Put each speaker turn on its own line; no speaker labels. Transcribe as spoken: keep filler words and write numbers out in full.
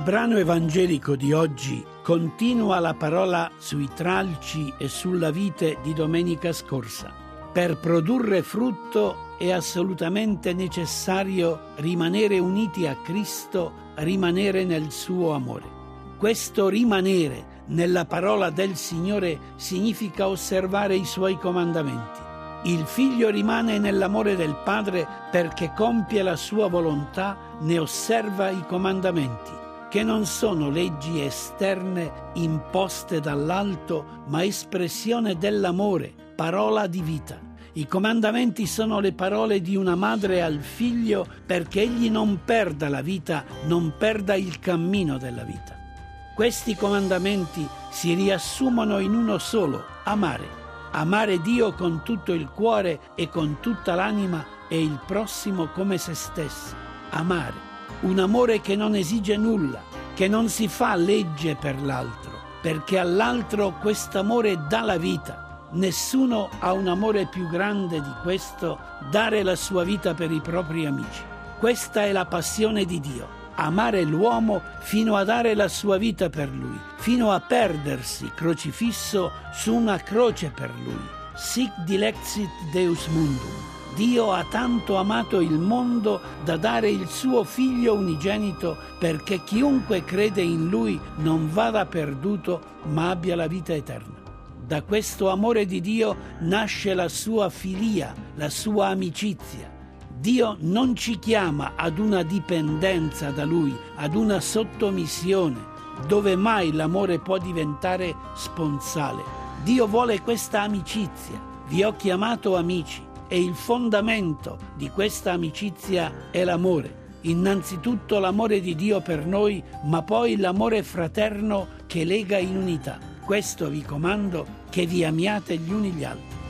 brano evangelico di oggi continua la parola sui tralci e sulla vite di domenica scorsa. Per produrre frutto è assolutamente necessario rimanere uniti a Cristo, rimanere nel suo amore. Questo rimanere nella parola del Signore significa osservare i suoi comandamenti. Il figlio rimane nell'amore del padre perché compie la sua volontà, ne osserva i comandamenti, che non sono leggi esterne imposte dall'alto, ma espressione dell'amore, parola di vita. I comandamenti sono le parole di una madre al figlio perché egli non perda la vita, non perda il cammino della vita. Questi comandamenti si riassumono in uno solo: amare. Amare Dio con tutto il cuore e con tutta l'anima e il prossimo come se stesso. Amare. Un amore che non esige nulla, che non si fa legge per l'altro, perché all'altro quest'amore dà la vita. Nessuno ha un amore più grande di questo, dare la sua vita per i propri amici. Questa è la passione di Dio. Amare l'uomo fino a dare la sua vita per lui, fino a perdersi crocifisso su una croce per lui. Sic dilexit Deus mundum. Dio ha tanto amato il mondo da dare il suo figlio unigenito perché chiunque crede in lui non vada perduto ma abbia la vita eterna. Da questo amore di Dio nasce la sua filia, la sua amicizia. Dio non ci chiama ad una dipendenza da Lui, ad una sottomissione, dove mai l'amore può diventare sponsale. Dio vuole questa amicizia. Vi ho chiamato amici e il fondamento di questa amicizia è l'amore. Innanzitutto l'amore di Dio per noi, ma poi l'amore fraterno che lega in unità. Questo vi comando, che vi amiate gli uni gli altri.